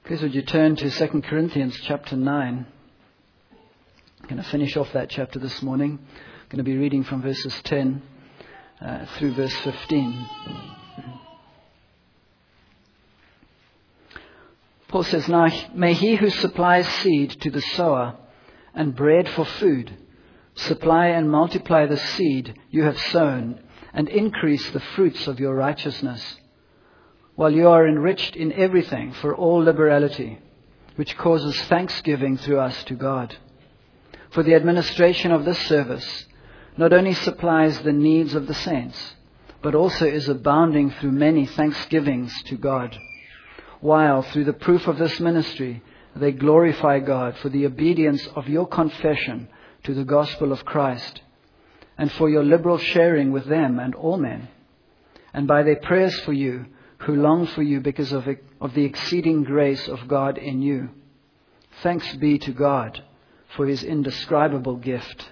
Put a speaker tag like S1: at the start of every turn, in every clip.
S1: Please would you turn to 2 Corinthians chapter 9. I'm going to finish off that chapter this morning. I'm going to be reading from verses 10 through verse 15. Paul says, "Now may he who supplies seed to the sower and bread for food supply and multiply the seed you have sown and increase the fruits of your righteousness, while you are enriched in everything for all liberality, which causes thanksgiving through us to God. For the administration of this service not only supplies the needs of the saints, but also is abounding through many thanksgivings to God, while through the proof of this ministry they glorify God for the obedience of your confession to the gospel of Christ, and for your liberal sharing with them and all men, and by their prayers for you, who long for you because of the exceeding grace of God in you. Thanks be to God for his indescribable gift.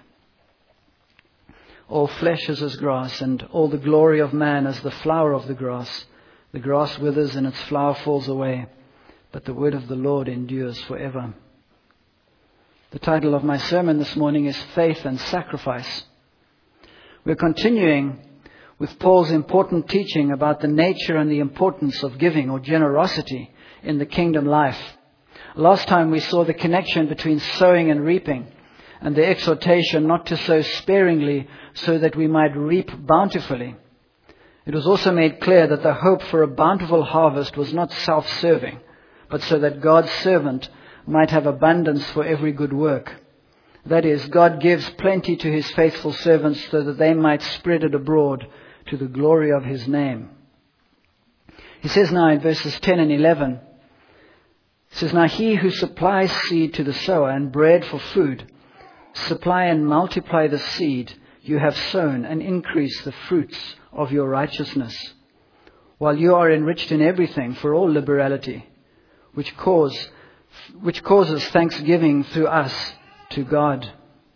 S1: All flesh is as grass, and all the glory of man as the flower of the grass. The grass withers and its flower falls away, but the word of the Lord endures forever." The title of my sermon this morning is Faith and Sacrifice. We're continuing with Paul's important teaching about the nature and the importance of giving or generosity in the kingdom life. Last time we saw the connection between sowing and reaping, and the exhortation not to sow sparingly so that we might reap bountifully. It was also made clear that the hope for a bountiful harvest was not self-serving, but so that God's servant might have abundance for every good work. That is, God gives plenty to his faithful servants so that they might spread it abroad to the glory of his name. He says now in verses 10 and 11, he says, "Now he who supplies seed to the sower and bread for food, supply and multiply the seed you have sown and increase the fruits of your righteousness, while you are enriched in everything for all liberality, which causes thanksgiving through us to God."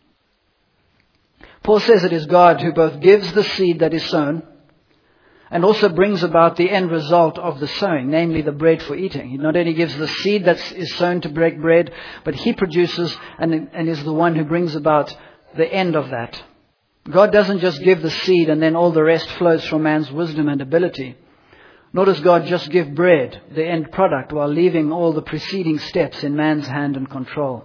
S1: Paul says it is God who both gives the seed that is sown and also brings about the end result of the sowing, namely the bread for eating. He not only gives the seed that is sown to break bread, but he produces and is the one who brings about the end of that. God doesn't just give the seed and then all the rest flows from man's wisdom and ability. Nor does God just give bread, the end product, while leaving all the preceding steps in man's hand and control.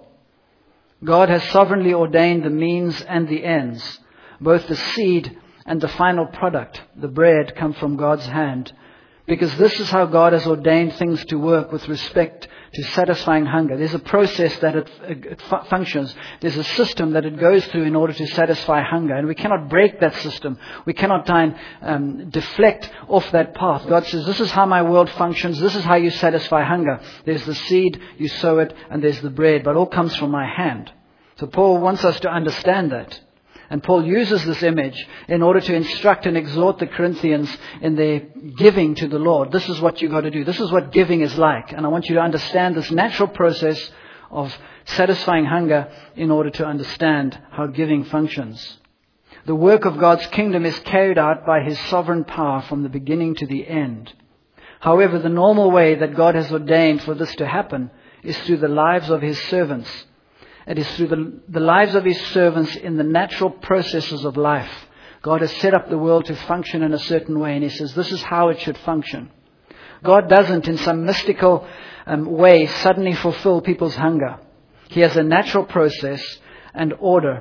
S1: God has sovereignly ordained the means and the ends. Both the seed and the final product, the bread, come from God's hand. Because this is how God has ordained things to work with respect to satisfying hunger. There's a process that it functions. There's a system that it goes through in order to satisfy hunger. And we cannot break that system. We cannot try and deflect off that path. God says, this is how my world functions. This is how you satisfy hunger. There's the seed, you sow it, and there's the bread. But it all comes from my hand. So Paul wants us to understand that. And Paul uses this image in order to instruct and exhort the Corinthians in their giving to the Lord. This is what you've got to do. This is what giving is like. And I want you to understand this natural process of satisfying hunger in order to understand how giving functions. The work of God's kingdom is carried out by his sovereign power from the beginning to the end. However, the normal way that God has ordained for this to happen is through the lives of his servants. It is through the lives of his servants in the natural processes of life. God has set up the world to function in a certain way, and he says this is how it should function. God doesn't, in some mystical way, suddenly fulfill people's hunger. He has a natural process and order,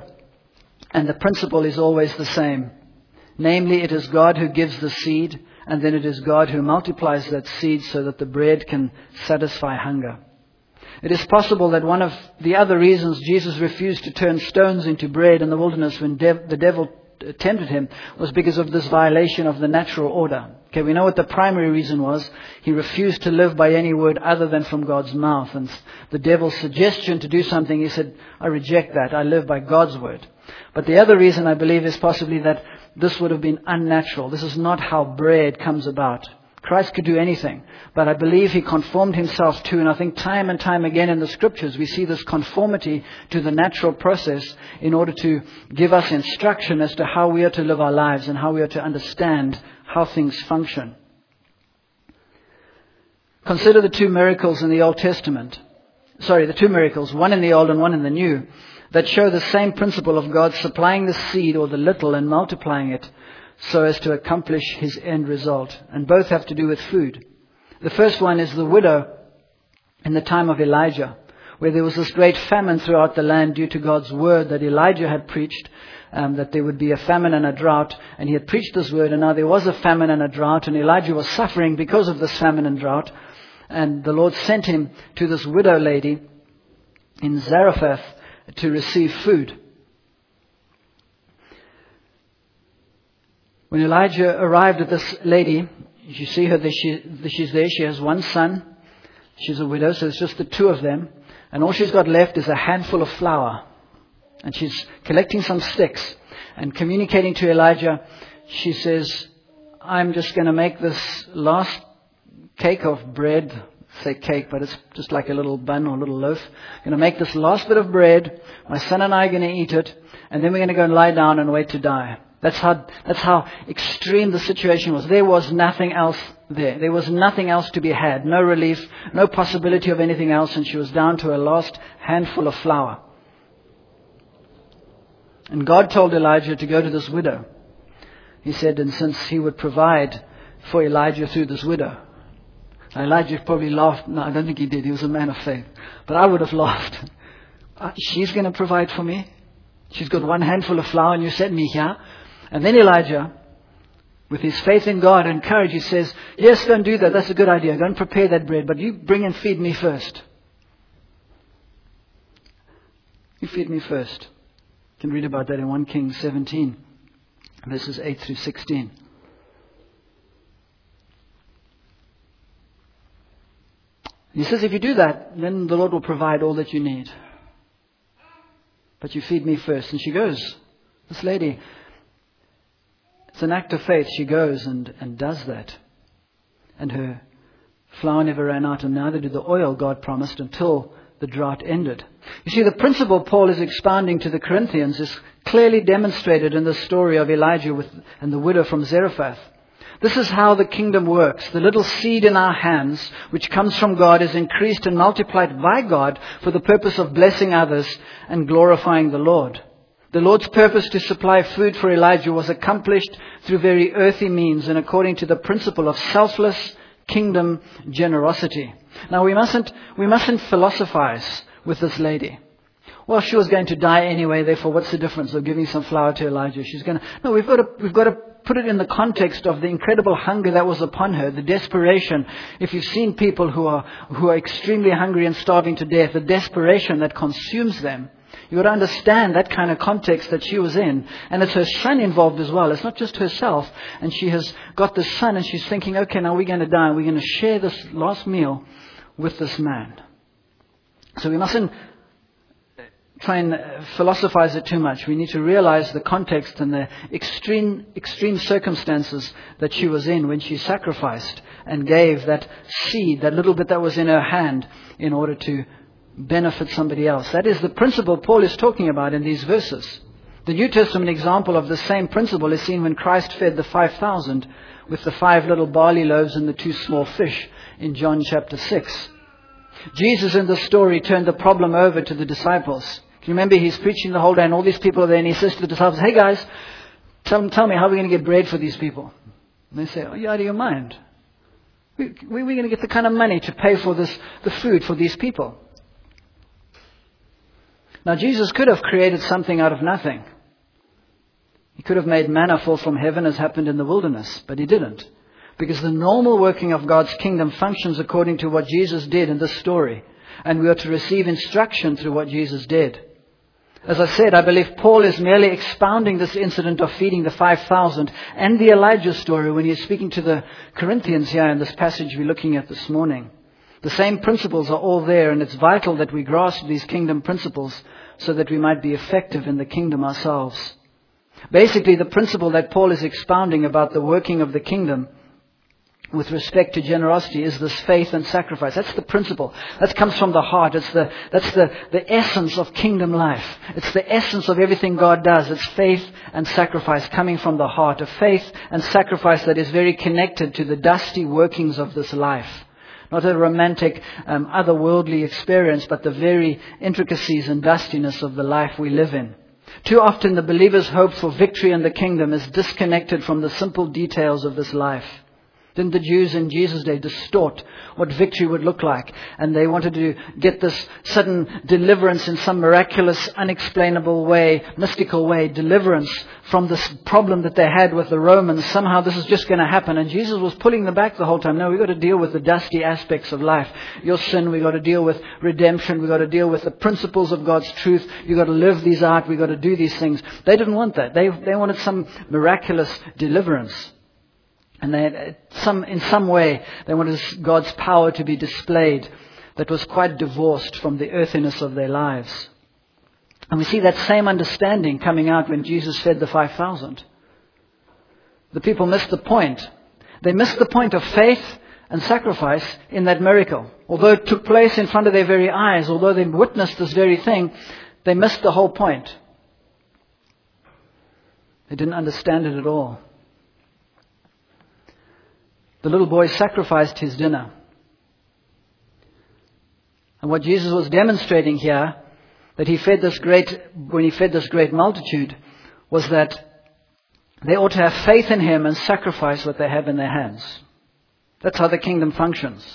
S1: and the principle is always the same. Namely, it is God who gives the seed, and then it is God who multiplies that seed so that the bread can satisfy hunger. It is possible that one of the other reasons Jesus refused to turn stones into bread in the wilderness when the devil tempted him was because of this violation of the natural order. Okay, we know what the primary reason was. He refused to live by any word other than from God's mouth. And the devil's suggestion to do something, he said, I reject that. I live by God's word. But the other reason, I believe, is possibly that this would have been unnatural. This is not how bread comes about. Christ could do anything, but I believe he conformed himself to, and I think time and time again in the scriptures we see this conformity to the natural process in order to give us instruction as to how we are to live our lives and how we are to understand how things function. Consider the two miracles in the Old Testament. The two miracles, one in the Old and one in the New, that show the same principle of God supplying the seed or the little and multiplying it so as to accomplish His end result. And both have to do with food. The first one is the widow in the time of Elijah, where there was this great famine throughout the land due to God's word that Elijah had preached, that there would be a famine and a drought. And he had preached this word, and now there was a famine and a drought, and Elijah was suffering because of this famine and drought. And the Lord sent him to this widow lady in Zarephath to receive food. When Elijah arrived at this lady, you see her, she's there. She has one son. She's a widow, so it's just the two of them. And all she's got left is a handful of flour. And she's collecting some sticks and communicating to Elijah. She says, I'm just going to make this last cake of bread. Say cake, but it's just like a little bun or a little loaf. I'm going to make this last bit of bread. My son and I are going to eat it. And then we're going to go and lie down and wait to die. That's how extreme the situation was. There was nothing else there. There was nothing else to be had. No relief, no possibility of anything else. And she was down to her last handful of flour. And God told Elijah to go to this widow. He said, and since He would provide for Elijah through this widow. Now Elijah probably laughed. No, I don't think he did. He was a man of faith. But I would have laughed. She's going to provide for me. She's got one handful of flour and you sent me here. And then Elijah, with his faith in God and courage, he says, yes, go and do that. That's a good idea. Go and prepare that bread. But you bring and feed me first. You feed me first. You can read about that in 1 Kings 17, verses 8 through 16. He says, if you do that, then the Lord will provide all that you need. But you feed me first. And she goes. This lady, it's an act of faith. She goes and does that. And her flour never ran out, and neither did the oil God promised until the drought ended. You see, the principle Paul is expounding to the Corinthians is clearly demonstrated in the story of Elijah and the widow from Zarephath. This is how the kingdom works. The little seed in our hands, which comes from God, is increased and multiplied by God for the purpose of blessing others and glorifying the Lord. The Lord's purpose to supply food for Elijah was accomplished through very earthly means and according to the principle of selfless kingdom generosity. Now we mustn't philosophize with this lady. Well, she was going to die anyway, therefore what's the difference of giving some flour to Elijah? No, we've got to put it in the context of the incredible hunger that was upon her, the desperation. If you've seen people who are extremely hungry and starving to death, the desperation that consumes them, you've got to understand that kind of context that she was in. And it's her son involved as well. It's not just herself. And she has got this son and she's thinking, okay, now we're going to die and we're going to share this last meal with this man. So we mustn't try and philosophize it too much. We need to realize the context and the extreme circumstances that she was in when she sacrificed and gave that seed, that little bit that was in her hand, in order to benefit somebody else. That is the principle Paul is talking about in these verses. The New Testament example of the same principle is seen when Christ fed the 5,000 with the 5 little barley loaves and the 2 small fish in John chapter 6. Jesus in the story turned the problem over to the disciples. Can you remember he's preaching the whole day and all these people are there and he says to the disciples, hey guys, tell me how we're going to get bread for these people. And they say, are you out of your mind? We're going to get the kind of money to pay for the food for these people. Now Jesus could have created something out of nothing. He could have made manna fall from heaven as happened in the wilderness, but he didn't. Because the normal working of God's kingdom functions according to what Jesus did in this story. And we are to receive instruction through what Jesus did. As I said, I believe Paul is merely expounding this incident of feeding the 5,000 and the Elijah story when he's speaking to the Corinthians here in this passage we're looking at this morning. The same principles are all there, and it's vital that we grasp these kingdom principles so that we might be effective in the kingdom ourselves. Basically, the principle that Paul is expounding about the working of the kingdom with respect to generosity is this faith and sacrifice. That's the principle. That comes from the heart. That's the essence of kingdom life. It's the essence of everything God does. It's faith and sacrifice coming from the heart. A faith and sacrifice that is very connected to the dusty workings of this life. Not a romantic, otherworldly experience, but the very intricacies and dustiness of the life we live in. Too often the believer's hope for victory in the kingdom is disconnected from the simple details of this life. Didn't the Jews in Jesus' day distort what victory would look like? And they wanted to get this sudden deliverance in some miraculous, unexplainable way, mystical way, deliverance from this problem that they had with the Romans. Somehow this is just going to happen. And Jesus was pulling them back the whole time. No, we've got to deal with the dusty aspects of life. Your sin, we've got to deal with redemption. We've got to deal with the principles of God's truth. You've got to live these out. We've got to do these things. They didn't want that. They wanted some miraculous deliverance. And in some way, they wanted God's power to be displayed that was quite divorced from the earthiness of their lives. And we see that same understanding coming out when Jesus fed the 5,000. The people missed the point. They missed the point of faith and sacrifice in that miracle. Although it took place in front of their very eyes, although they witnessed this very thing, they missed the whole point. They didn't understand it at all. The little boy sacrificed his dinner. And what Jesus was demonstrating here, that when he fed this great multitude, was that they ought to have faith in him and sacrifice what they have in their hands. That's how the kingdom functions.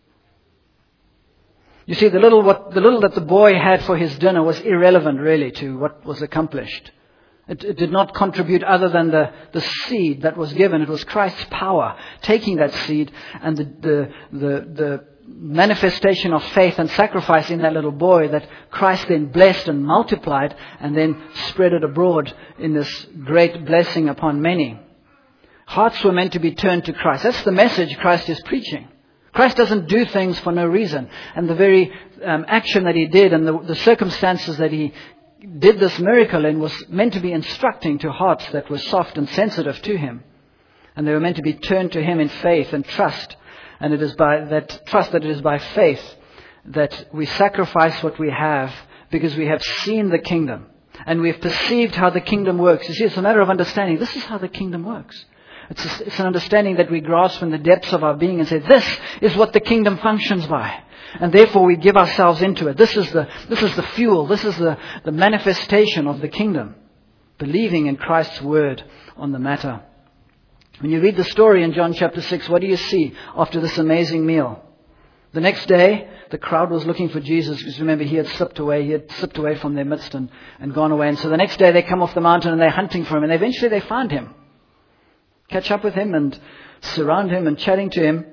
S1: You see, the little that the boy had for his dinner was irrelevant really to what was accomplished. It did not contribute other than the seed that was given. It was Christ's power taking that seed and the manifestation of faith and sacrifice in that little boy that Christ then blessed and multiplied and then spread it abroad in this great blessing upon many. Hearts were meant to be turned to Christ. That's the message Christ is preaching. Christ doesn't do things for no reason. And the very action that he did and the circumstances that he did this miracle in was meant to be instructing to hearts that were soft and sensitive to him. And they were meant to be turned to him in faith and trust. And it is by that trust that it is by faith that we sacrifice what we have because we have seen the kingdom. And we have perceived how the kingdom works. You see, it's a matter of understanding. This is how the kingdom works. It's an understanding that we grasp in the depths of our being and say, this is what the kingdom functions by. And therefore we give ourselves into it. This is the fuel. This is the manifestation of the kingdom. Believing in Christ's word on the matter. When you read the story in John chapter 6, what do you see after this amazing meal? The next day, the crowd was looking for Jesus because remember he had slipped away from their midst and gone away. And so the next day they come off the mountain and they're hunting for him. And eventually they find him. Catch up with him and surround him and chatting to him.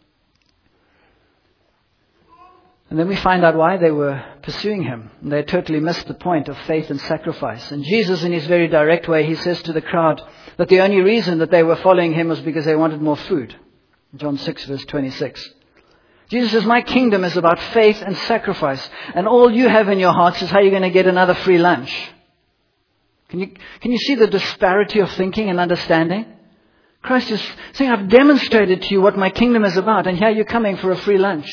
S1: And then we find out why they were pursuing him. And they totally missed the point of faith and sacrifice. And Jesus, in his very direct way, he says to the crowd that the only reason that they were following him was because they wanted more food. John 6 verse 26. Jesus says, my kingdom is about faith and sacrifice. And all you have in your hearts is how you're going to get another free lunch. Can you see the disparity of thinking and understanding? Christ is saying, I've demonstrated to you what my kingdom is about. And here you're coming for a free lunch.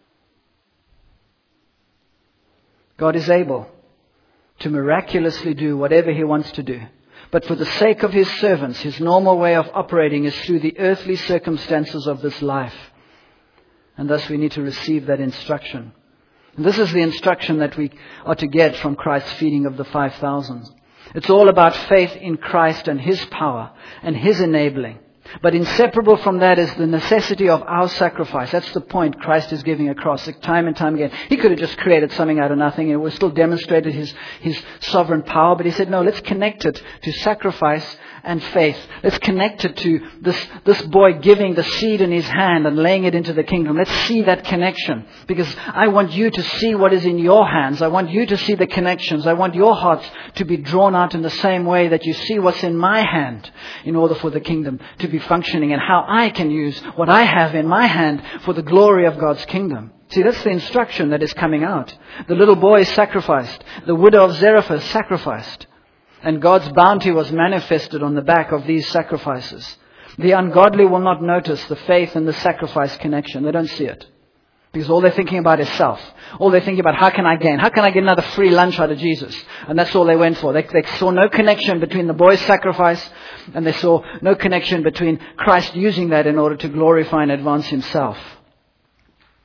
S1: God is able to miraculously do whatever he wants to do. But for the sake of his servants, his normal way of operating is through the earthly circumstances of this life. And thus we need to receive that instruction. And this is the instruction that we are to get from Christ's feeding of the 5,000. It's all about faith in Christ and his power and his enabling. But inseparable from that is the necessity of our sacrifice. That's the point Christ is giving across time and time again. He could have just created something out of nothing and it would still demonstrated his sovereign power. But he said, no, let's connect it to sacrifice and faith. Let's connect it to this boy giving the seed in his hand and laying it into the kingdom. Let's see that connection. Because I want you to see what is in your hands. I want you to see the connections. I want your hearts to be drawn out in the same way that you see what's in my hand in order for the kingdom to be functioning and how I can use what I have in my hand for the glory of God's kingdom. See, that's the instruction that is coming out. The little boy is sacrificed. The widow of Zarephath sacrificed. And God's bounty was manifested on the back of these sacrifices. The ungodly will not notice the faith and the sacrifice connection. They don't see it. Because all they're thinking about is self. All they're thinking about, how can I gain? How can I get another free lunch out of Jesus? And that's all they went for. They saw no connection between the boy's sacrifice and they saw no connection between Christ using that in order to glorify and advance himself.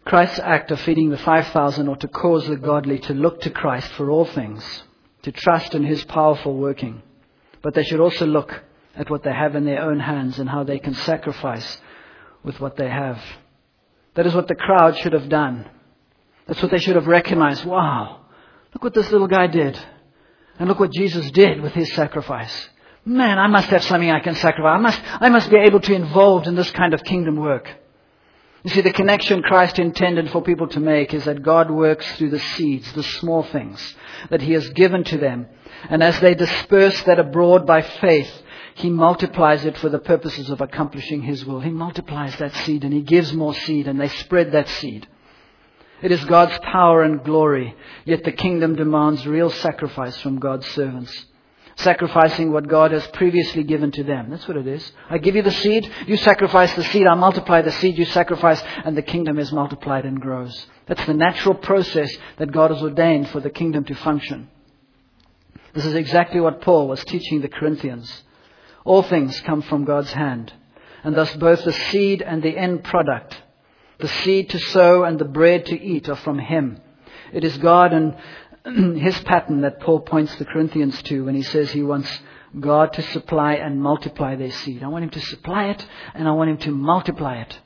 S1: Christ's act of feeding the 5,000 ought to cause the godly to look to Christ for all things, to trust in His powerful working. But they should also look at what they have in their own hands and how they can sacrifice with what they have. That is what the crowd should have done. That's what they should have recognized. Wow, look what this little guy did. And look what Jesus did with His sacrifice. Man, I must have something I can sacrifice. I must be able to be involved in this kind of kingdom work. You see, the connection Christ intended for people to make is that God works through the seeds, the small things that He has given to them. And as they disperse that abroad by faith, He multiplies it for the purposes of accomplishing His will. He multiplies that seed and He gives more seed and they spread that seed. It is God's power and glory, yet the kingdom demands real sacrifice from God's servants. Sacrificing what God has previously given to them. That's what it is. I give you the seed, you sacrifice the seed, I multiply the seed, you sacrifice, and the kingdom is multiplied and grows. That's the natural process that God has ordained for the kingdom to function. This is exactly what Paul was teaching the Corinthians. All things come from God's hand, and thus both the seed and the end product, the seed to sow and the bread to eat, are from Him. It is God and His pattern that Paul points the Corinthians to when he says he wants God to supply and multiply their seed. I want Him to supply it and I want Him to multiply it.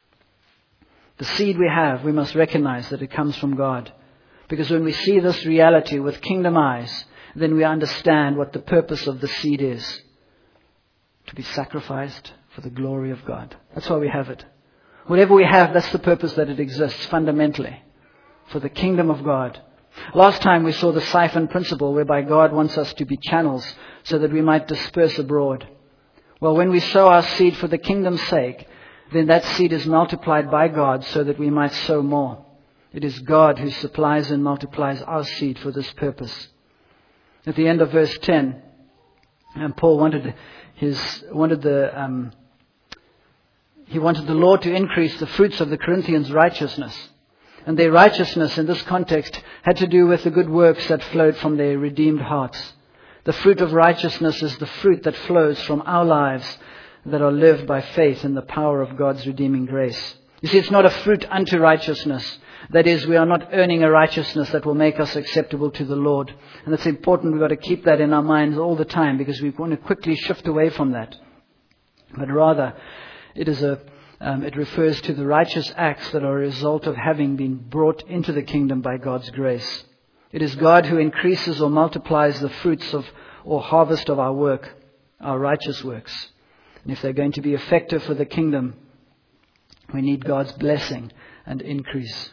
S1: The seed we have, we must recognize that it comes from God. Because when we see this reality with kingdom eyes, then we understand what the purpose of the seed is. To be sacrificed for the glory of God. That's why we have it. Whatever we have, that's the purpose that it exists fundamentally. For the kingdom of God. Last time we saw the siphon principle whereby God wants us to be channels so that we might disperse abroad. Well, when we sow our seed for the kingdom's sake, then that seed is multiplied by God so that we might sow more. It is God who supplies and multiplies our seed for this purpose. At the end of verse 10, and Paul wanted the Lord to increase the fruits of the Corinthians' righteousness. And their righteousness in this context had to do with the good works that flowed from their redeemed hearts. The fruit of righteousness is the fruit that flows from our lives that are lived by faith in the power of God's redeeming grace. You see, it's not a fruit unto righteousness. That is, we are not earning a righteousness that will make us acceptable to the Lord. And it's important, we've got to keep that in our minds all the time because we want to quickly shift away from that. But rather, it refers to the righteous acts that are a result of having been brought into the kingdom by God's grace. It is God who increases or multiplies the fruits of or harvest of our work, our righteous works. And if they're going to be effective for the kingdom, we need God's blessing and increase.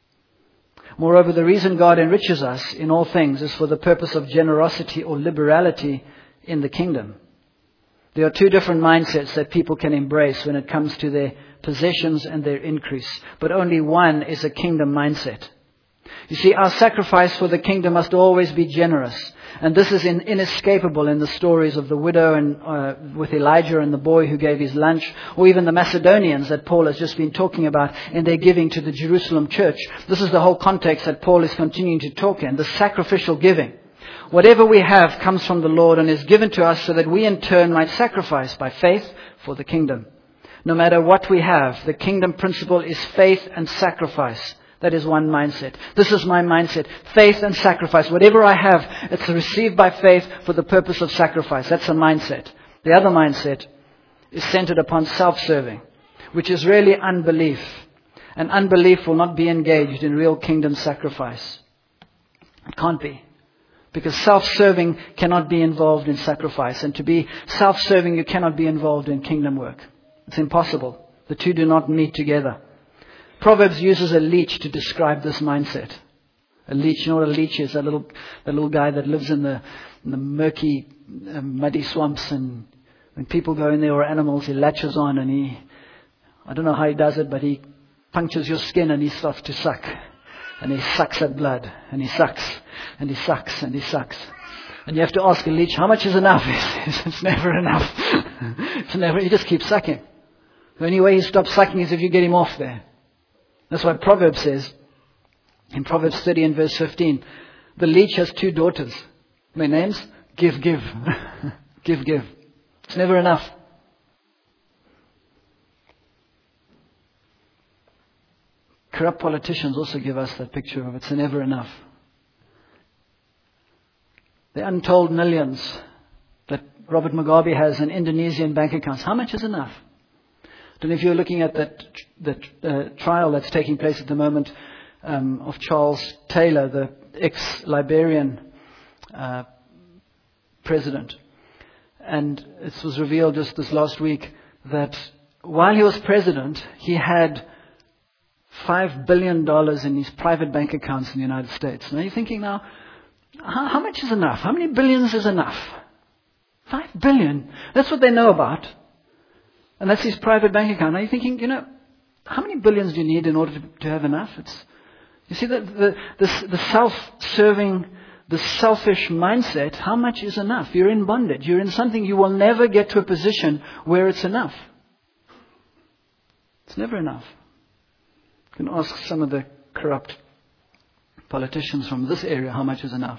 S1: Moreover, the reason God enriches us in all things is for the purpose of generosity or liberality in the kingdom. There are two different mindsets that people can embrace when it comes to their possessions and their increase. But only one is a kingdom mindset. You see, our sacrifice for the kingdom must always be generous. And this is inescapable in the stories of the widow and with Elijah and the boy who gave his lunch, or even the Macedonians that Paul has just been talking about in their giving to the Jerusalem church. This is the whole context that Paul is continuing to talk in, the sacrificial giving. Whatever we have comes from the Lord and is given to us so that we in turn might sacrifice by faith for the kingdom. No matter what we have, the kingdom principle is faith and sacrifice. That is one mindset. This is my mindset. Faith and sacrifice. Whatever I have, it's received by faith for the purpose of sacrifice. That's a mindset. The other mindset is centered upon self-serving, which is really unbelief. And unbelief will not be engaged in real kingdom sacrifice. It can't be. Because self-serving cannot be involved in sacrifice. And to be self-serving, you cannot be involved in kingdom work. It's impossible. The two do not meet together. Proverbs uses a leech to describe this mindset. A leech, you know what a leech is? That little guy that lives in the murky, muddy swamps. And when people go in there or animals, he latches on and I don't know how he does it, but he punctures your skin and he starts to suck. And he sucks at blood, and he sucks, and he sucks, and he sucks. And you have to ask a leech, how much is enough? It's never enough. It's never. He just keeps sucking. The only way he stops sucking is if you get him off there. That's why Proverbs says, in Proverbs 30 and verse 15, the leech has two daughters. Their names? Give. Give. It's never enough. Corrupt politicians also give us that picture of it's never enough. The untold millions that Robert Mugabe has in Indonesian bank accounts. How much is enough? I don't know if you're looking at that trial that's taking place at the moment of Charles Taylor, the ex-Liberian president. And it was revealed just this last week that while he was president, he had $5 billion in his private bank accounts in the United States. Now you're thinking now, how much is enough? How many billions is enough? 5 billion. That's what they know about. And that's his private bank account. Now you're thinking, how many billions do you need in order to have enough? You see, the self-serving, the selfish mindset, how much is enough? You're in bondage. You're in something you will never get to a position where it's enough. It's never enough. You can ask some of the corrupt politicians from this area how much is enough.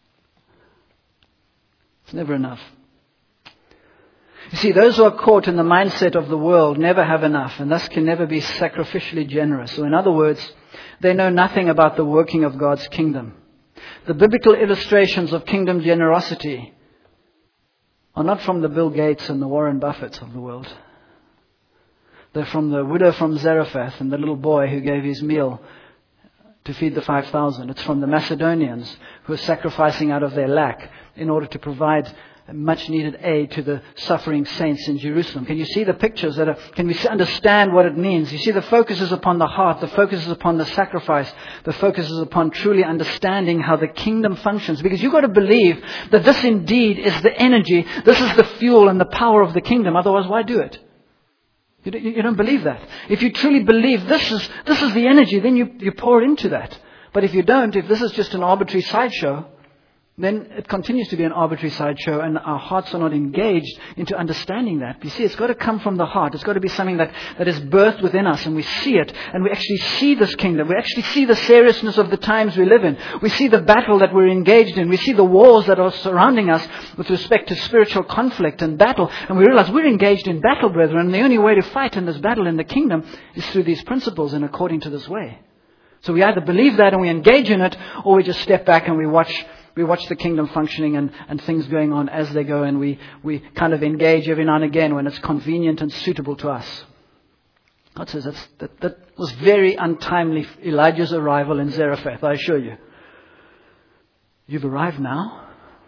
S1: It's never enough. You see, those who are caught in the mindset of the world never have enough and thus can never be sacrificially generous. Or in other words, they know nothing about the working of God's kingdom. The biblical illustrations of kingdom generosity are not from the Bill Gates and the Warren Buffetts of the world. They're from the widow from Zarephath and the little boy who gave his meal to feed the 5,000. It's from the Macedonians who are sacrificing out of their lack in order to provide much needed aid to the suffering saints in Jerusalem. Can you see the pictures can we understand what it means? You see, the focus is upon the heart, the focus is upon the sacrifice, the focus is upon truly understanding how the kingdom functions. Because you've got to believe that this indeed is the energy, this is the fuel and the power of the kingdom. Otherwise, why do it? You don't believe that. If you truly believe this is the energy, then you pour into that. But if you don't, if this is just an arbitrary sideshow, then it continues to be an arbitrary sideshow and our hearts are not engaged into understanding that. You see, it's got to come from the heart. It's got to be something that is birthed within us and we see it and we actually see this kingdom. We actually see the seriousness of the times we live in. We see the battle that we're engaged in. We see the wars that are surrounding us with respect to spiritual conflict and battle. And we realize we're engaged in battle, brethren. And the only way to fight in this battle in the kingdom is through these principles and according to this way. So we either believe that and we engage in it, or we just step back and we watch the kingdom functioning and things going on as they go, and we kind of engage every now and again when it's convenient and suitable to us. God says that was very untimely, Elijah's arrival in Zarephath, I assure you. You've arrived now?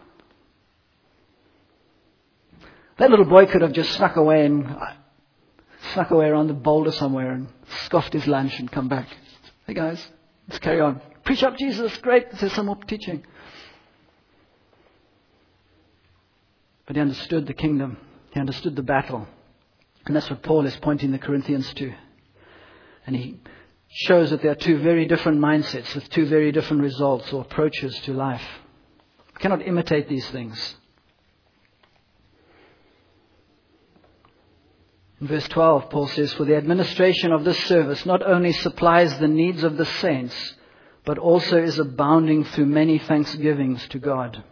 S1: That little boy could have just snuck away around the boulder somewhere and scoffed his lunch and come back. Hey guys, let's carry on. Preach up Jesus, great, there's some more teaching. But he understood the kingdom. He understood the battle. And that's what Paul is pointing the Corinthians to. And he shows that there are two very different mindsets with two very different results or approaches to life. We cannot imitate these things. In verse 12, Paul says, "For the administration of this service not only supplies the needs of the saints, but also is abounding through many thanksgivings to God."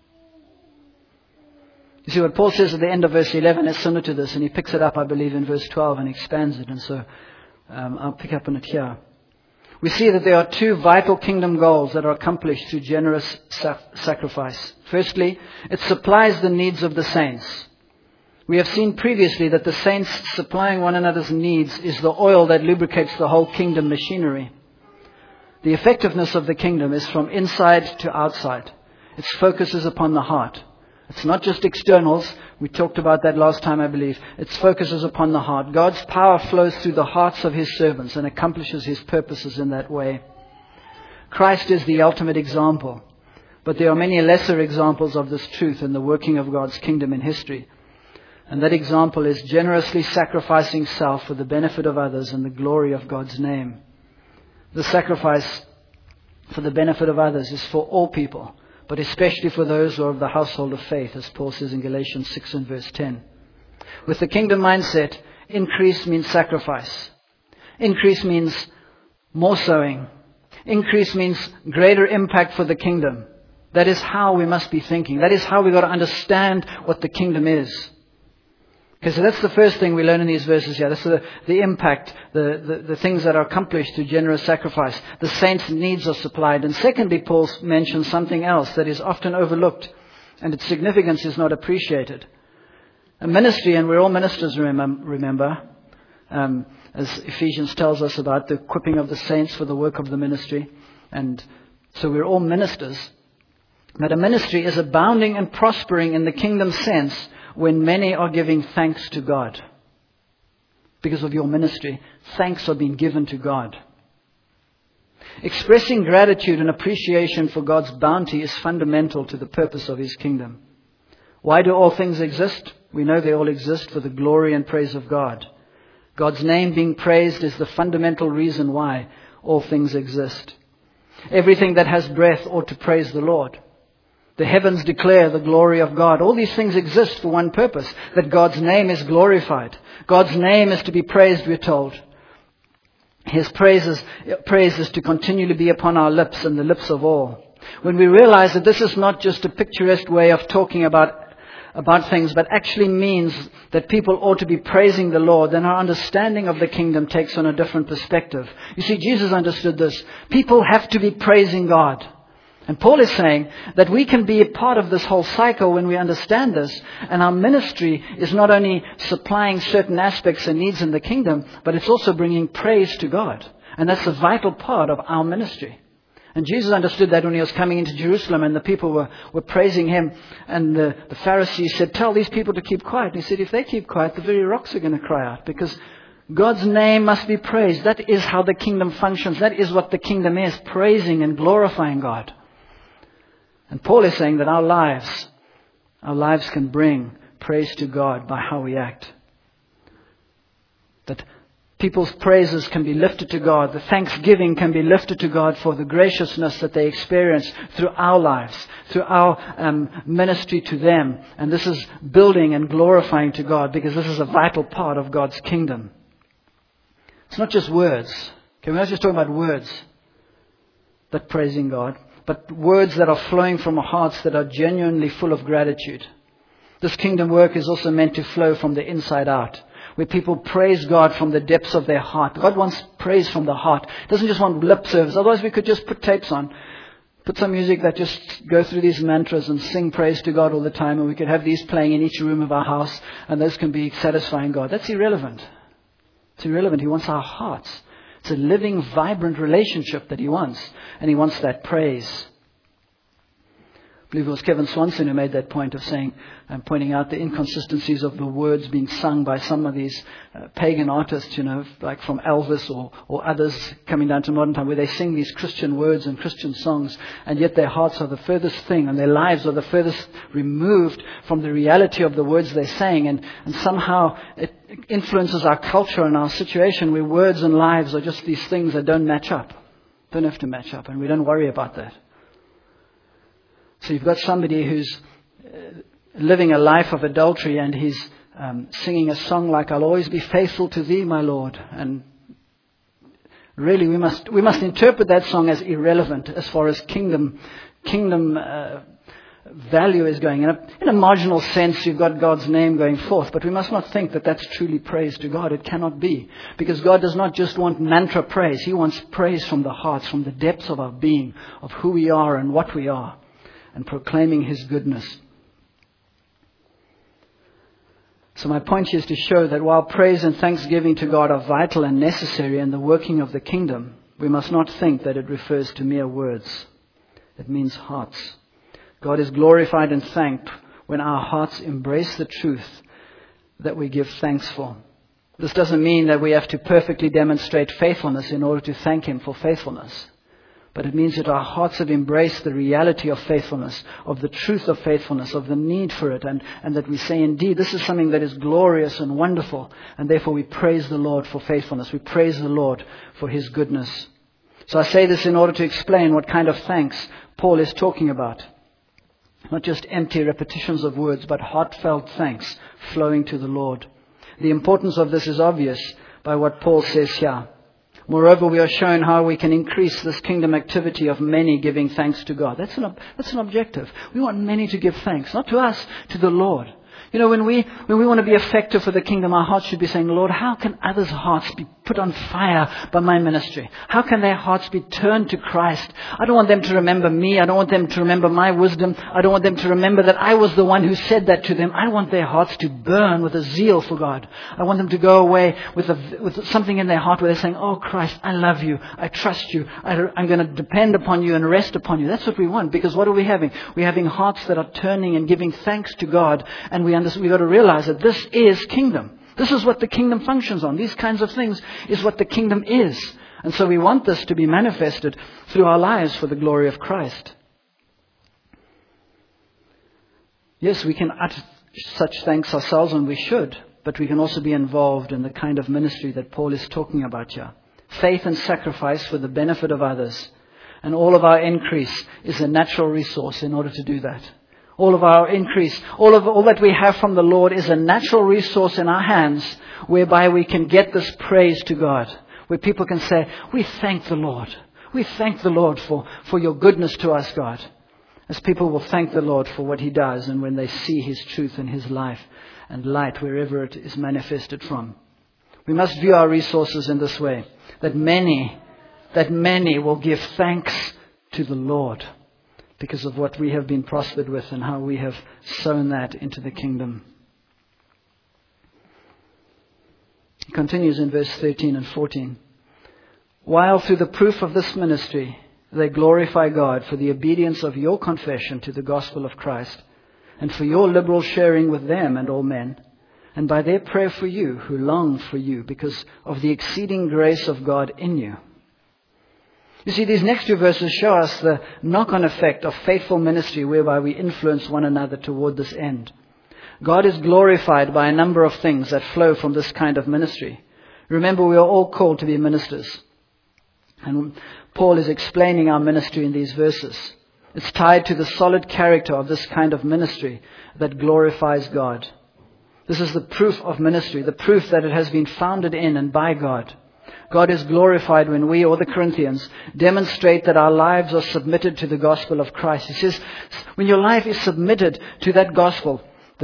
S1: You see, what Paul says at the end of verse 11 is similar to this, and he picks it up, I believe, in verse 12 and expands it. And so I'll pick up on it here. We see that there are two vital kingdom goals that are accomplished through generous sacrifice. Firstly, it supplies the needs of the saints. We have seen previously that the saints supplying one another's needs is the oil that lubricates the whole kingdom machinery. The effectiveness of the kingdom is from inside to outside. Its focus is upon the heart. It's not just externals. We talked about that last time, I believe. Its focus is upon the heart. God's power flows through the hearts of His servants and accomplishes His purposes in that way. Christ is the ultimate example. But there are many lesser examples of this truth in the working of God's kingdom in history. And that example is generously sacrificing self for the benefit of others and the glory of God's name. The sacrifice for the benefit of others is for all people, but especially for those who are of the household of faith, as Paul says in Galatians 6 and verse 10. With the kingdom mindset, increase means sacrifice. Increase means more sowing. Increase means greater impact for the kingdom. That is how we must be thinking. That is how we've got to understand what the kingdom is. Okay, so that's the first thing we learn in these verses here. That's the impact, the things that are accomplished through generous sacrifice. The saints' needs are supplied. And secondly, Paul mentions something else that is often overlooked, and its significance is not appreciated. A ministry, and we're all ministers, remember, as Ephesians tells us about the equipping of the saints for the work of the ministry. And so we're all ministers. But a ministry is abounding and prospering in the kingdom sense when many are giving thanks to God. Because of your ministry, thanks are being given to God. Expressing gratitude and appreciation for God's bounty is fundamental to the purpose of His kingdom. Why do all things exist? We know they all exist for the glory and praise of God. God's name being praised is the fundamental reason why all things exist. Everything that has breath ought to praise the Lord. The heavens declare the glory of God. All these things exist for one purpose, that God's name is glorified. God's name is to be praised, we're told. His praise is to continually be upon our lips and the lips of all. When we realize that this is not just a picturesque way of talking about things, but actually means that people ought to be praising the Lord, then our understanding of the kingdom takes on a different perspective. You see, Jesus understood this. People have to be praising God. And Paul is saying that we can be a part of this whole cycle when we understand this. And our ministry is not only supplying certain aspects and needs in the kingdom, but it's also bringing praise to God. And that's a vital part of our ministry. And Jesus understood that when He was coming into Jerusalem and the people were praising Him. And the Pharisees said, tell these people to keep quiet. And He said, if they keep quiet, the very rocks are going to cry out. Because God's name must be praised. That is how the kingdom functions. That is what the kingdom is, praising and glorifying God. And Paul is saying that our lives can bring praise to God by how we act. That people's praises can be lifted to God. The thanksgiving can be lifted to God for the graciousness that they experience through our lives, through our ministry to them. And this is building and glorifying to God, because this is a vital part of God's kingdom. It's not just words. Okay, we're not just talking about words that praising God, but words that are flowing from hearts that are genuinely full of gratitude. This kingdom work is also meant to flow from the inside out, where people praise God from the depths of their heart. God wants praise from the heart. He doesn't just want lip service. Otherwise we could just put tapes on, put some music that just go through these mantras and sing praise to God all the time, and we could have these playing in each room of our house, and those can be satisfying God. That's irrelevant. It's irrelevant. He wants our hearts. It's a living, vibrant relationship that He wants. And He wants that praise. I believe it was Kevin Swanson who made that point of saying, and pointing out the inconsistencies of the words being sung by some of these pagan artists, like from Elvis or others coming down to modern time, where they sing these Christian words and Christian songs, and yet their hearts are the furthest thing, and their lives are the furthest removed from the reality of the words they're saying, and somehow it influences our culture and our situation, where words and lives are just these things that don't match up. Don't have to match up, and we don't worry about that. So you've got somebody who's living a life of adultery, and he's singing a song like, I'll always be faithful to Thee, my Lord. And really we must interpret that song as irrelevant as far as kingdom value is going. In a marginal sense, you've got God's name going forth, but we must not think that that's truly praise to God. It cannot be, because God does not just want mantra praise. He wants praise from the hearts, from the depths of our being, of who we are and what we are, and proclaiming His goodness. So my point here is to show that while praise and thanksgiving to God are vital and necessary in the working of the kingdom, we must not think that it refers to mere words. It means hearts. God is glorified and thanked when our hearts embrace the truth that we give thanks for. This doesn't mean that we have to perfectly demonstrate faithfulness in order to thank Him for faithfulness. But it means that our hearts have embraced the reality of faithfulness, of the truth of faithfulness, of the need for it, and that we say, indeed, this is something that is glorious and wonderful, and therefore we praise the Lord for faithfulness. We praise the Lord for His goodness. So I say this in order to explain what kind of thanks Paul is talking about. Not just empty repetitions of words, but heartfelt thanks flowing to the Lord. The importance of this is obvious by what Paul says here. Moreover, we are shown how we can increase this kingdom activity of many giving thanks to God. That's an objective. We want many to give thanks, not to us, to the Lord. You know, when we want to be effective for the kingdom, our hearts should be saying, Lord, how can others' hearts be put on fire by my ministry? How can their hearts be turned to Christ? I don't want them to remember me. I don't want them to remember my wisdom. I don't want them to remember that I was the one who said that to them. I want their hearts to burn with a zeal for God. I want them to go away with something in their heart where they're saying, oh Christ, I love you. I trust you. I'm going to depend upon you and rest upon you. That's what we want, because what are we having? We're having hearts that are turning and giving thanks to God, and we've got to realize that this is kingdom. This is what the kingdom functions on. These kinds of things is what the kingdom is. And so we want this to be manifested through our lives for the glory of Christ. Yes, we can utter such thanks ourselves, and we should, but we can also be involved in the kind of ministry that Paul is talking about here. Faith and sacrifice for the benefit of others. And all of our increase is a natural resource in order to do that. All of our increase, all that we have from the Lord is a natural resource in our hands whereby we can get this praise to God. Where people can say, we thank the Lord. We thank the Lord for your goodness to us, God. As people will thank the Lord for what He does, and when they see His truth and His life and light wherever it is manifested from. We must view our resources in this way, that many will give thanks to the Lord, because of what we have been prospered with and how we have sown that into the kingdom. He continues in verse 13 and 14. While through the proof of this ministry they glorify God for the obedience of your confession to the gospel of Christ, and for your liberal sharing with them and all men, and by their prayer for you who long for you because of the exceeding grace of God in you. You see, these next two verses show us the knock-on effect of faithful ministry whereby we influence one another toward this end. God is glorified by a number of things that flow from this kind of ministry. Remember, we are all called to be ministers. And Paul is explaining our ministry in these verses. It's tied to the solid character of this kind of ministry that glorifies God. This is the proof of ministry, the proof that it has been founded in and by God. God is glorified when we, or the Corinthians, demonstrate that our lives are submitted to the gospel of Christ. He says, when your life is submitted to that gospel,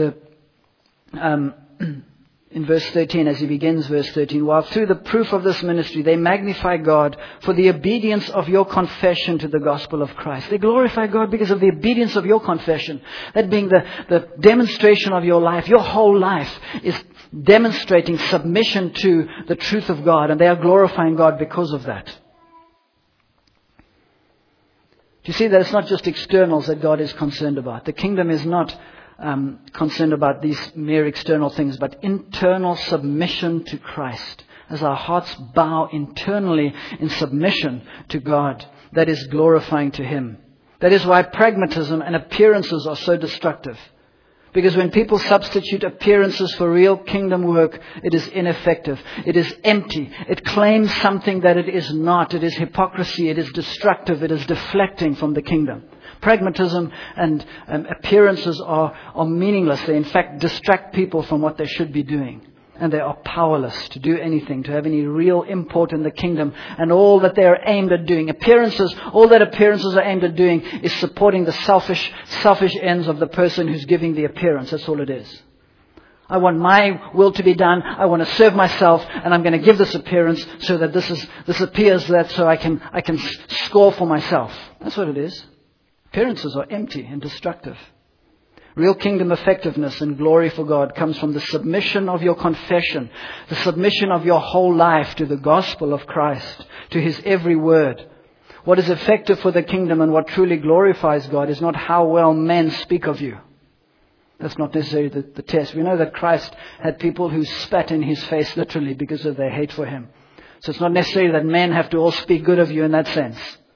S1: in verse 13, as he begins verse 13, while through the proof of this ministry they magnify God for the obedience of your confession to the gospel of Christ. They glorify God because of the obedience of your confession. That being the demonstration of your life. Your whole life is demonstrating submission to the truth of God, and they are glorifying God because of that. Do you see that it's not just externals that God is concerned about? The kingdom is not concerned about these mere external things, but internal submission to Christ. As our hearts bow internally in submission to God, that is glorifying to Him. That is why pragmatism and appearances are so destructive. Because when people substitute appearances for real kingdom work, it is ineffective. It is empty. It claims something that it is not. It is hypocrisy. It is destructive. It is deflecting from the kingdom. Pragmatism and appearances are meaningless. They in fact distract people from what they should be doing. And they are powerless to do anything, to have any real import in the kingdom. And all that they are aimed at doing, all that appearances are aimed at doing is supporting the selfish ends of the person who's giving the appearance. That's all it is. I want my will to be done. I want to serve myself, and I'm going to give this appearance so that this appears that so I can score for myself. That's what it is. Appearances are empty and destructive. Real kingdom effectiveness and glory for God comes from the submission of your confession, the submission of your whole life to the gospel of Christ, to His every word. What is effective for the kingdom and what truly glorifies God is not how well men speak of you. That's not necessarily the test. We know that Christ had people who spat in His face literally because of their hate for Him. So it's not necessarily that men have to all speak good of you in that sense.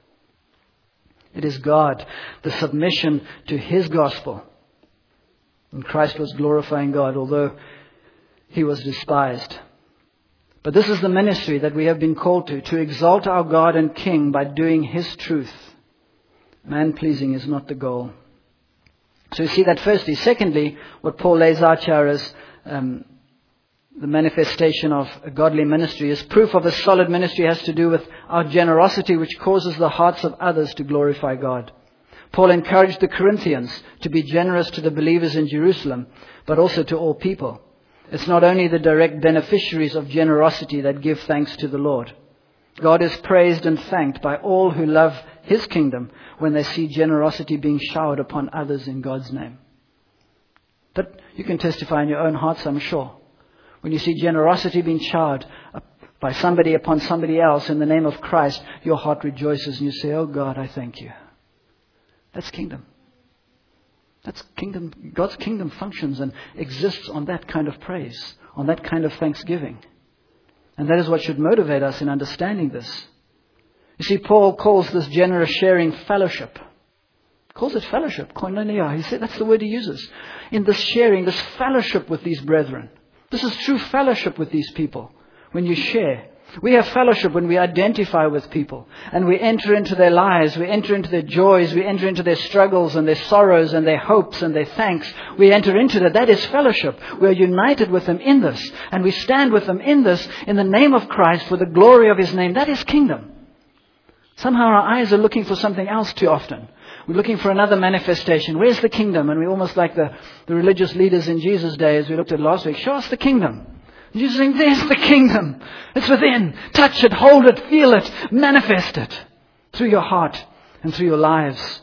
S1: It is God, the submission to His gospel. And Christ was glorifying God, although He was despised. But this is the ministry that we have been called to exalt our God and King by doing His truth. Man-pleasing is not the goal. So you see that firstly. Secondly, what Paul lays out here is the manifestation of a godly ministry is proof of a solid ministry has to do with our generosity, which causes the hearts of others to glorify God. Paul encouraged the Corinthians to be generous to the believers in Jerusalem, but also to all people. It's not only the direct beneficiaries of generosity that give thanks to the Lord. God is praised and thanked by all who love His kingdom when they see generosity being showered upon others in God's name. But you can testify in your own hearts, I'm sure. When you see generosity being showered by somebody upon somebody else in the name of Christ, your heart rejoices and you say, oh God, I thank you. That's kingdom. That's kingdom. God's kingdom functions and exists on that kind of praise, on that kind of thanksgiving. And that is what should motivate us in understanding this. You see, Paul calls this generous sharing fellowship. He calls it fellowship, koinonia. He said that's the word he uses. In this sharing, this fellowship with these brethren. This is true fellowship with these people. When you share. We have fellowship when we identify with people and we enter into their lives, we enter into their joys, we enter into their struggles and their sorrows and their hopes and their thanks. We enter into that. That is fellowship. We are united with them in this and we stand with them in this in the name of Christ for the glory of His name. That is kingdom. Somehow our eyes are looking for something else too often. We're looking for another manifestation. Where's the kingdom? And we're almost like the religious leaders in Jesus' day as we looked at last week. Show us the kingdom. Jesus saying, there's the kingdom. It's within. Touch it, hold it, feel it, manifest it through your heart and through your lives.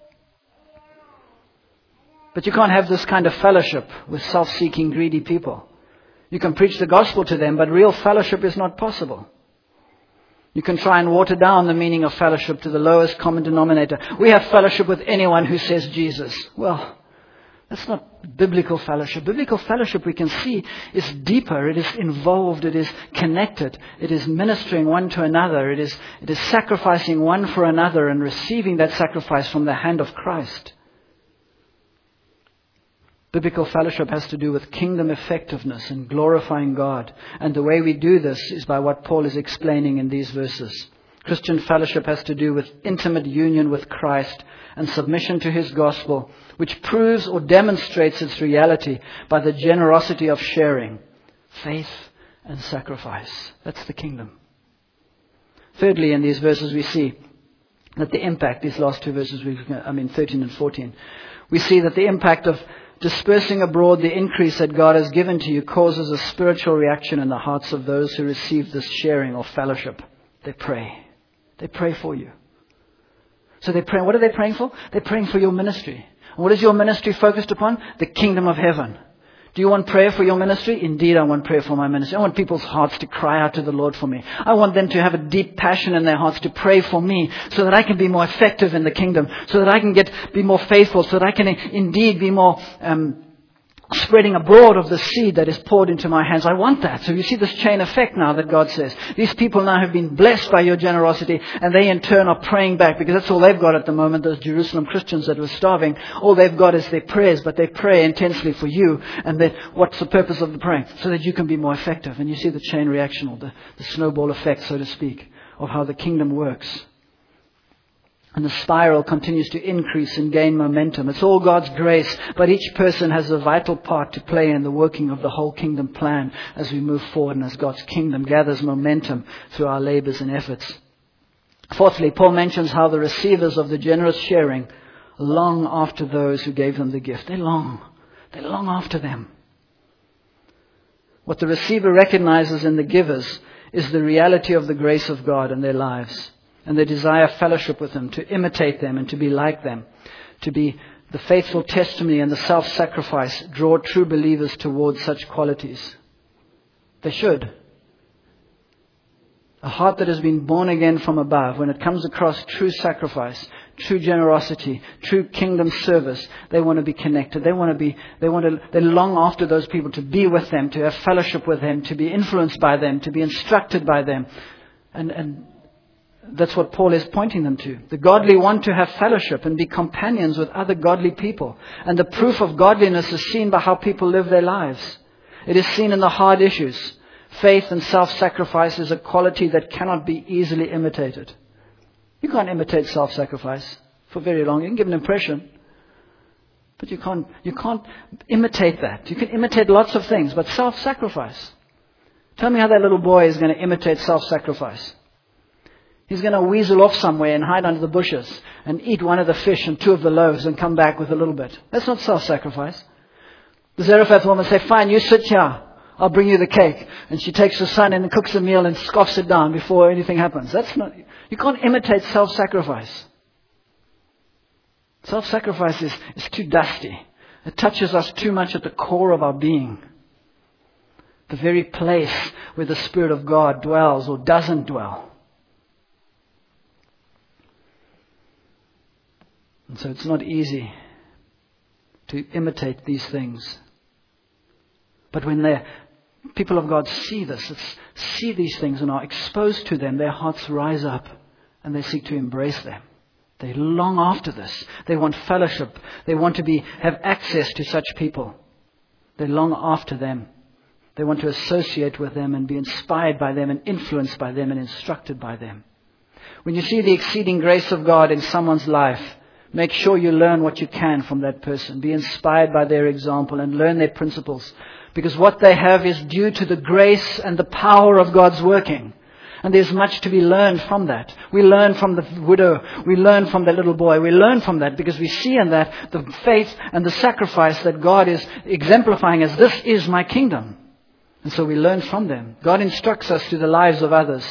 S1: But you can't have this kind of fellowship with self-seeking, greedy people. You can preach the gospel to them, but real fellowship is not possible. You can try and water down the meaning of fellowship to the lowest common denominator. We have fellowship with anyone who says Jesus. Well, that's not biblical fellowship. Biblical fellowship, we can see, is deeper. It is involved. It is connected. It is ministering one to another. It is sacrificing one for another and receiving that sacrifice from the hand of Christ. Biblical fellowship has to do with kingdom effectiveness and glorifying God. And the way we do this is by what Paul is explaining in these verses. Christian fellowship has to do with intimate union with Christ and submission to His gospel, which proves or demonstrates its reality by the generosity of sharing, faith and sacrifice. That's the kingdom. Thirdly, in these verses we see that the impact, these last two verses, 13 and 14, we see that the impact of dispersing abroad the increase that God has given to you causes a spiritual reaction in the hearts of those who receive this sharing or fellowship. They pray. They pray for you. So they pray. What are they praying for? They're praying for your ministry. What is your ministry focused upon? The kingdom of heaven. Do you want prayer for your ministry? Indeed, I want prayer for my ministry. I want people's hearts to cry out to the Lord for me. I want them to have a deep passion in their hearts to pray for me so that I can be more effective in the kingdom, so that I can be more faithful, so that I can indeed be more spreading abroad of the seed that is poured into my hands. I want that. So you see this chain effect now that God says. These people now have been blessed by your generosity and they in turn are praying back because that's all they've got at the moment, those Jerusalem Christians that were starving. All they've got is their prayers, but they pray intensely for you. And what's the purpose of the praying? So that you can be more effective. And you see the chain reaction or the snowball effect, so to speak, of how the kingdom works. And the spiral continues to increase and gain momentum. It's all God's grace, but each person has a vital part to play in the working of the whole kingdom plan as we move forward and as God's kingdom gathers momentum through our labors and efforts. Fourthly, Paul mentions how the receivers of the generous sharing long after those who gave them the gift. They long after them. What the receiver recognizes in the givers is the reality of the grace of God in their lives. And they desire fellowship with them, to imitate them and to be like them, to be the faithful testimony and the self-sacrifice draw true believers towards such qualities. They should. A heart that has been born again from above, when it comes across true sacrifice, true generosity, true kingdom service, they want to be connected. They long after those people, to be with them, to have fellowship with them, to be influenced by them, to be instructed by them. And that's what Paul is pointing them to. The godly want to have fellowship and be companions with other godly people. And the proof of godliness is seen by how people live their lives. It is seen in the hard issues. Faith and self-sacrifice is a quality that cannot be easily imitated. You can't imitate self-sacrifice for very long. You can give an impression, but you can't imitate that. You can imitate lots of things, but self-sacrifice. Tell me how that little boy is going to imitate self-sacrifice. He's going to weasel off somewhere and hide under the bushes and eat one of the fish and 2 of the loaves and come back with a little bit. That's not self-sacrifice. The Zarephath woman say, fine, you sit here. I'll bring you the cake. And she takes her son and cooks a meal and scoffs it down before anything happens. You can't imitate self-sacrifice. Self-sacrifice is too dusty. It touches us too much at the core of our being. The very place where the Spirit of God dwells or doesn't dwell. And so it's not easy to imitate these things. But when the people of God see this, see these things and are exposed to them, their hearts rise up and they seek to embrace them. They long after this. They want fellowship. They want to have access to such people. They long after them. They want to associate with them and be inspired by them and influenced by them and instructed by them. When you see the exceeding grace of God in someone's life, make sure you learn what you can from that person. Be inspired by their example and learn their principles. Because what they have is due to the grace and the power of God's working. And there's much to be learned from that. We learn from the widow. We learn from the little boy. We learn from that because we see in that the faith and the sacrifice that God is exemplifying as this is my kingdom. And so we learn from them. God instructs us to the lives of others.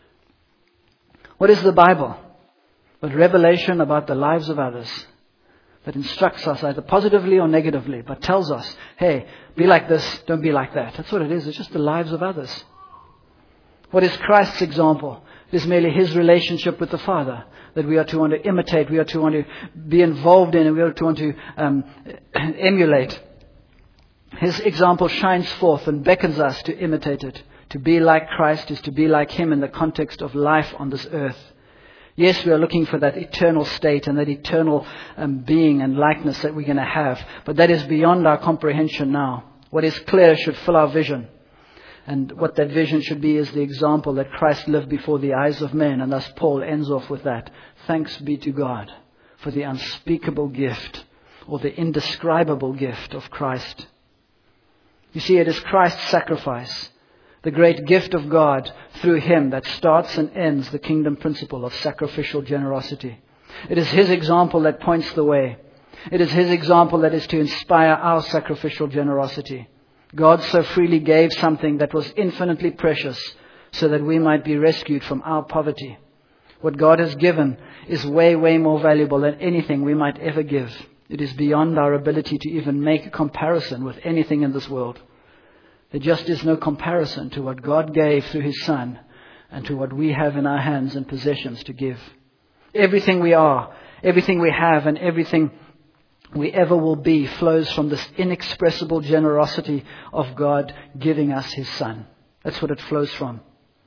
S1: What is the Bible? But revelation about the lives of others that instructs us either positively or negatively, but tells us, hey, be like this, don't be like that. That's what it is. It's just the lives of others. What is Christ's example? It is merely His relationship with the Father that we are to want to imitate, we are to want to be involved in, and we are to want to emulate. His example shines forth and beckons us to imitate it. To be like Christ is to be like Him in the context of life on this earth. Yes, we are looking for that eternal state and that eternal being and likeness that we're going to have. But that is beyond our comprehension now. What is clear should fill our vision. And what that vision should be is the example that Christ lived before the eyes of men. And thus Paul ends off with that. Thanks be to God for the unspeakable gift or the indescribable gift of Christ. You see, it is Christ's sacrifice, the great gift of God through Him, that starts and ends the kingdom principle of sacrificial generosity. It is His example that points the way. It is His example that is to inspire our sacrificial generosity. God so freely gave something that was infinitely precious so that we might be rescued from our poverty. What God has given is way, way more valuable than anything we might ever give. It is beyond our ability to even make a comparison with anything in this world. There just is no comparison to what God gave through His Son and to what we have in our hands and possessions to give. Everything we are, everything we have, and everything we ever will be flows from this inexpressible generosity of God giving us His Son. That's what it flows from.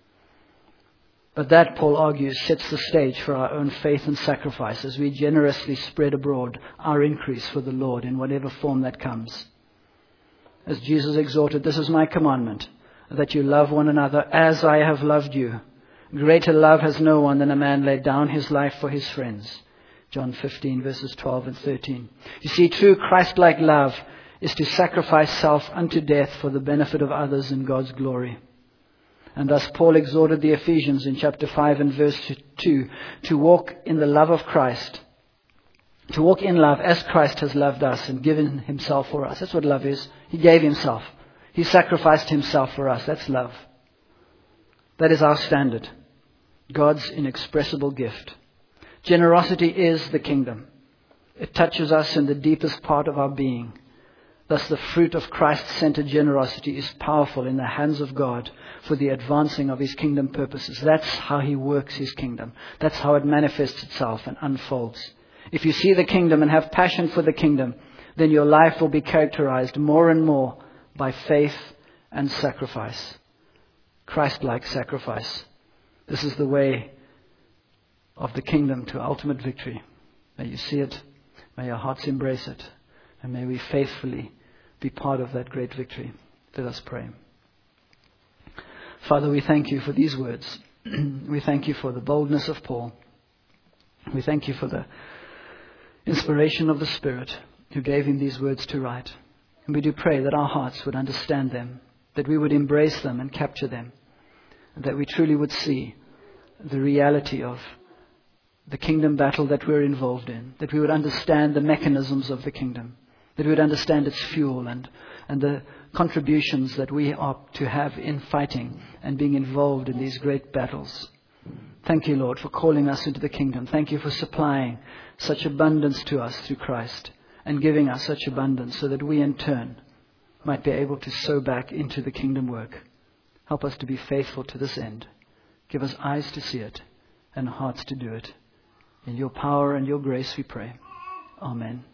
S1: But that, Paul argues, sets the stage for our own faith and sacrifice as we generously spread abroad our increase for the Lord in whatever form that comes. As Jesus exhorted, this is my commandment, that you love one another as I have loved you. Greater love has no one than a man lay down his life for his friends. John 15 verses 12 and 13. You see, true Christ-like love is to sacrifice self unto death for the benefit of others in God's glory. And thus Paul exhorted the Ephesians in chapter 5 and verse 2 to walk in the love of Christ. To walk in love as Christ has loved us and given Himself for us. That's what love is. He gave Himself. He sacrificed Himself for us. That's love. That is our standard. God's inexpressible gift. Generosity is the kingdom. It touches us in the deepest part of our being. Thus the fruit of Christ-centered generosity is powerful in the hands of God for the advancing of His kingdom purposes. That's how He works His kingdom. That's how it manifests itself and unfolds. If you see the kingdom and have passion for the kingdom, then your life will be characterized more and more by faith and sacrifice. Christ-like sacrifice. This is the way of the kingdom to ultimate victory. May you see it. May your hearts embrace it. And may we faithfully be part of that great victory. Let us pray. Father, we thank You for these words. We thank You for the boldness of Paul. We thank You for the inspiration of the Spirit who gave him these words to write. And we do pray that our hearts would understand them, that we would embrace them and capture them, and that we truly would see the reality of the kingdom battle that we're involved in, that we would understand the mechanisms of the kingdom, that we would understand its fuel and the contributions that we are to have in fighting and being involved in these great battles. Thank you, Lord, for calling us into the kingdom. Thank you for supplying such abundance to us through Christ and giving us such abundance so that we in turn might be able to sow back into the kingdom work. Help us to be faithful to this end. Give us eyes to see it and hearts to do it. In your power and your grace we pray. Amen.